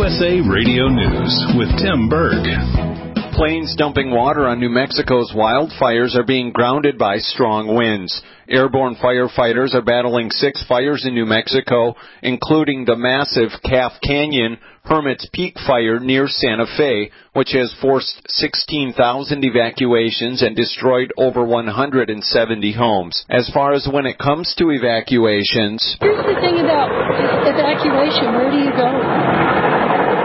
USA Radio News with Tim Berg. Planes dumping water on New Mexico's wildfires are being grounded by strong winds. Airborne firefighters are battling 6 fires in New Mexico, including the massive Calf Canyon Hermit's Peak fire near Santa Fe, which has forced 16,000 evacuations and destroyed over 170 homes. As far as when it comes to evacuations, here's the thing about evacuation. Where do you go?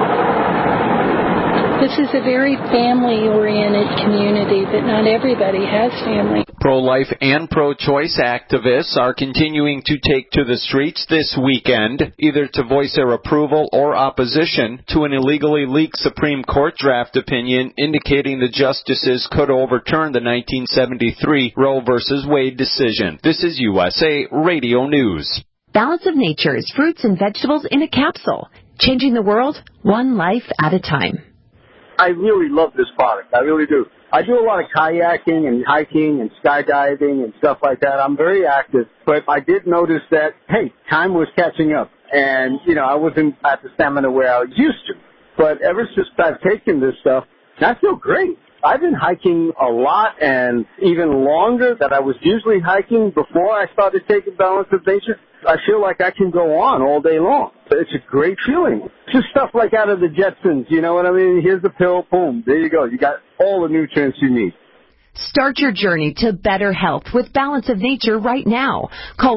This is a very family-oriented community, but not everybody has family. Pro-life and pro-choice activists are continuing to take to the streets this weekend, either to voice their approval or opposition to an illegally leaked Supreme Court draft opinion indicating the justices could overturn the 1973 Roe v. Wade decision. This is USA Radio News. Balance of Nature's fruits and vegetables in a capsule, changing the world one life at a time. I really love this product. I really do. I do a lot of kayaking and hiking and skydiving and stuff like that. I'm very active, but I did notice that, hey, time was catching up. And, I wasn't at the stamina where I was used to. But ever since I've taken this stuff, I feel great. I've been hiking a lot and even longer than I was usually hiking before I started taking Balance of Nature. I feel like I can go on all day long. It's a great feeling. Just stuff like out of the Jetsons, you know what I mean? Here's the pill, boom, there you go. You got all the nutrients you need. Start your journey to better health with Balance of Nature right now. Call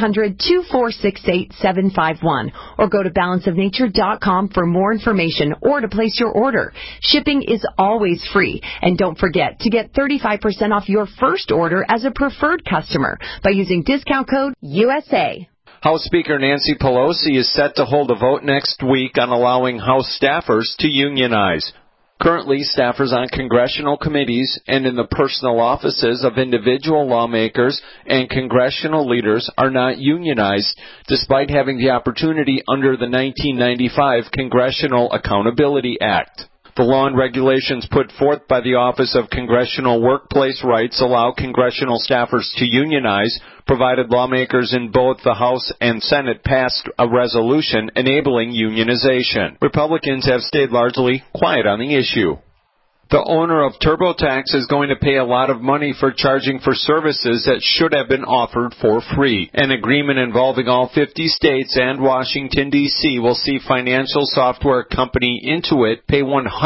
1-800-246-8751 or go to balanceofnature.com for more information or to place your order. Shipping is always free. And don't forget to get 35% off your first order as a preferred customer by using discount code USA. House Speaker Nancy Pelosi is set to hold a vote next week on allowing House staffers to unionize. Currently, staffers on congressional committees and in the personal offices of individual lawmakers and congressional leaders are not unionized, despite having the opportunity under the 1995 Congressional Accountability Act. The law and regulations put forth by the Office of Congressional Workplace Rights allow congressional staffers to unionize, provided lawmakers in both the House and Senate passed a resolution enabling unionization. Republicans have stayed largely quiet on the issue. The owner of TurboTax is going to pay a lot of money for charging for services that should have been offered for free. An agreement involving all 50 states and Washington, D.C. will see financial software company Intuit pay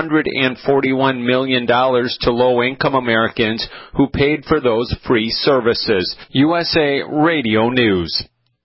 $141 million to low-income Americans who paid for those free services. USA Radio News.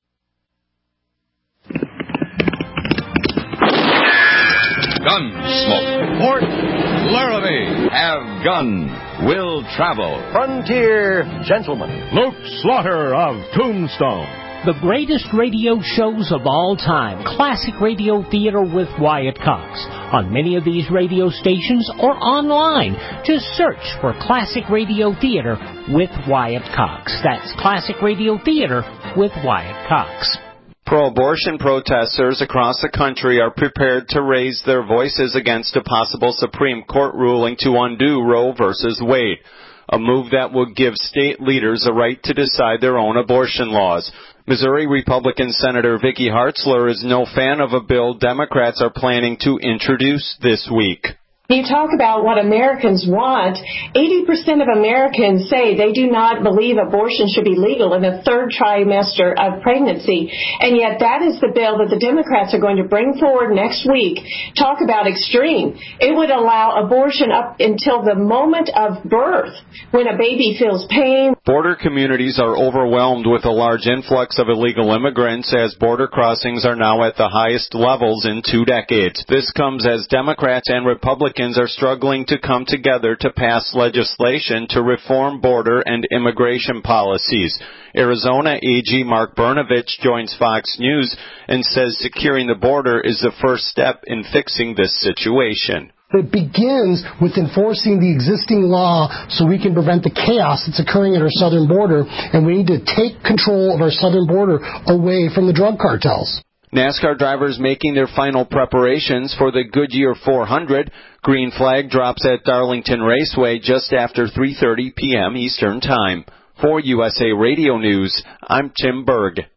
Gunsmoke. Port Laramie. Have gun. Will travel. Frontier Gentleman. Luke Slaughter of Tombstone. The greatest radio shows of all time. Classic Radio Theater with Wyatt Cox. On many of these radio stations or online. Just search for Classic Radio Theater with Wyatt Cox. That's Classic Radio Theater with Wyatt Cox. Pro-abortion protesters across the country are prepared to raise their voices against a possible Supreme Court ruling to undo Roe v. Wade, a move that would give state leaders a right to decide their own abortion laws. Missouri Republican Senator Vicky Hartzler is no fan of a bill Democrats are planning to introduce this week. You talk about what Americans want. 80% of Americans say they do not believe abortion should be legal in the third trimester of pregnancy. And yet that is the bill that the Democrats are going to bring forward next week. Talk about extreme. It would allow abortion up until the moment of birth when a baby feels pain. Border communities are overwhelmed with a large influx of illegal immigrants as border crossings are now at the highest levels in 2 decades. This comes as Democrats and Republicans are struggling to come together to pass legislation to reform border and immigration policies. Arizona AG Mark Brnovich joins Fox News and says securing the border is the first step in fixing this situation. It begins with enforcing the existing law so we can prevent the chaos that's occurring at our southern border, and we need to take control of our southern border away from the drug cartels. NASCAR drivers making their final preparations for the Goodyear 400. Green flag drops at Darlington Raceway just after 3:30 p.m. Eastern Time. For USA Radio News, I'm Tim Berg.